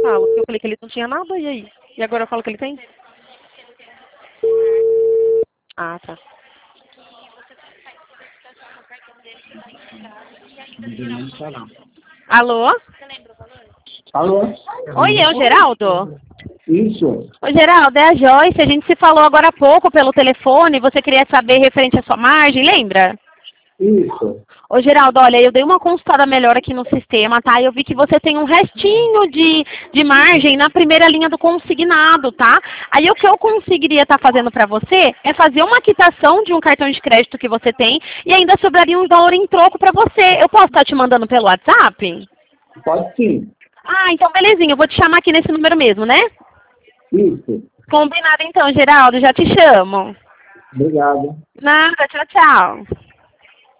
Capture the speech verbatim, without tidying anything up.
falo? Porque eu falei que ele não tinha nada, e aí? E agora eu falo que ele tem? Ah, tá. Alô? Alô? Oi, é o Geraldo? Isso. Oi, Geraldo, é a Joyce. A gente se falou agora há pouco pelo telefone. Você queria saber referente à sua margem, lembra? Isso. Ô, Geraldo, olha, eu dei uma consultada melhor aqui no sistema, tá? Eu vi que você tem um restinho de, de margem na primeira linha do consignado, tá? Aí o que eu conseguiria estar fazendo para você é fazer uma quitação de um cartão de crédito que você tem e ainda sobraria um valor em troco para você. Eu posso estar te mandando pelo WhatsApp? Pode sim. Ah, então belezinha. Eu vou te chamar aqui nesse número mesmo, né? Isso. Combinado então, Geraldo. Já te chamo. Obrigado. Nada, tchau, tchau.